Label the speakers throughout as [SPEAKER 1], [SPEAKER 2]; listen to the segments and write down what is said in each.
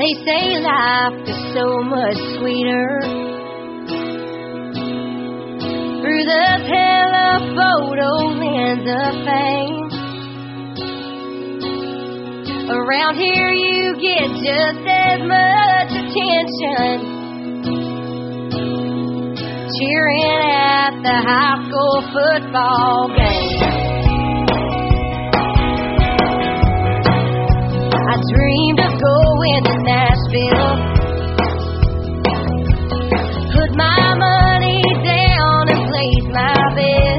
[SPEAKER 1] They say life is so much sweeter through the telephoto lens of fame. Around here you get just as much attention cheering at the high school football game. I dreamed of going to Nashville, put my money down and place my bet.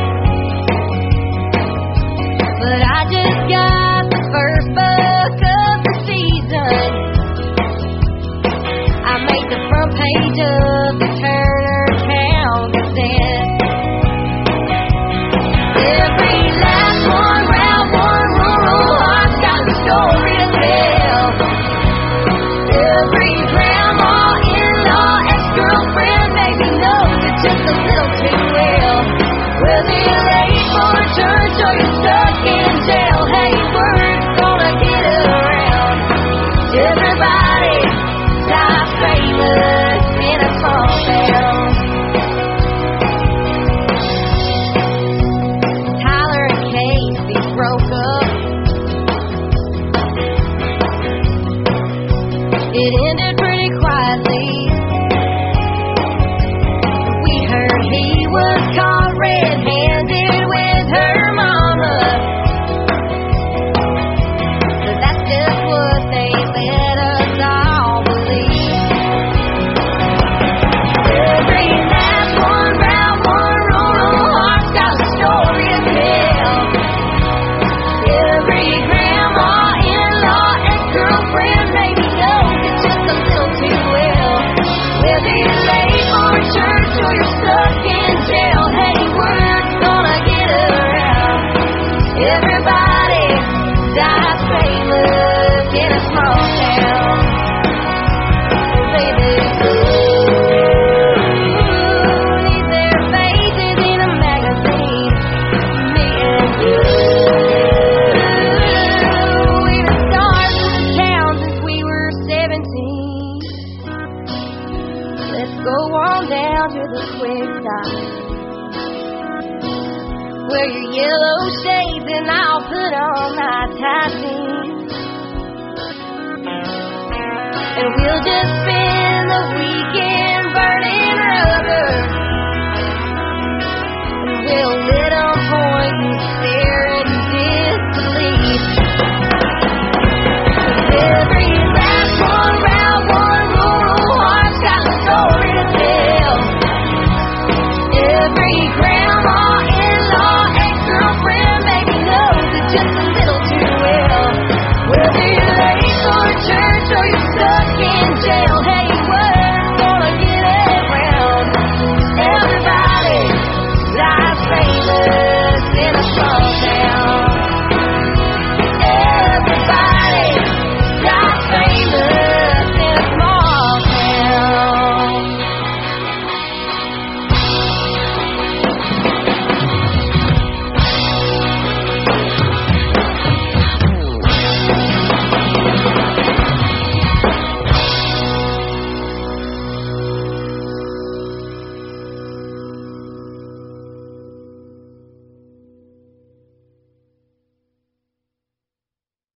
[SPEAKER 1] But I just got the first buck of the season. I made the front page of the Turner Town Gazette. Every last one, round one, rural heart's got a story to tell. Every grandma, in-law, ex-girlfriend maybe knows it just a little too well. Whether you're late for a church or you're stuck in jail, hey, word's gonna get around. Everybody dies famous in a small town. Tyler and Casey broke up. It ended pretty quietly. We heard he was caught red-handed with her mama. But that's just what they let us all believe. Every last one, round one, rural heart's got a story to tell. Every grandma, in-law, ex-girlfriend maybe knows it just a little too well. Whether you're late for church or you're stuck in jail, hey, word's gonna get around. Everybody dies famous in a small town. Baby, who needs their faces in a magazine? Me and you. We're the stars of the town since we were 17. Let's go on down to the quick stop. Wear your yellow shades and I'll put on my tie jeans. And we'll just spend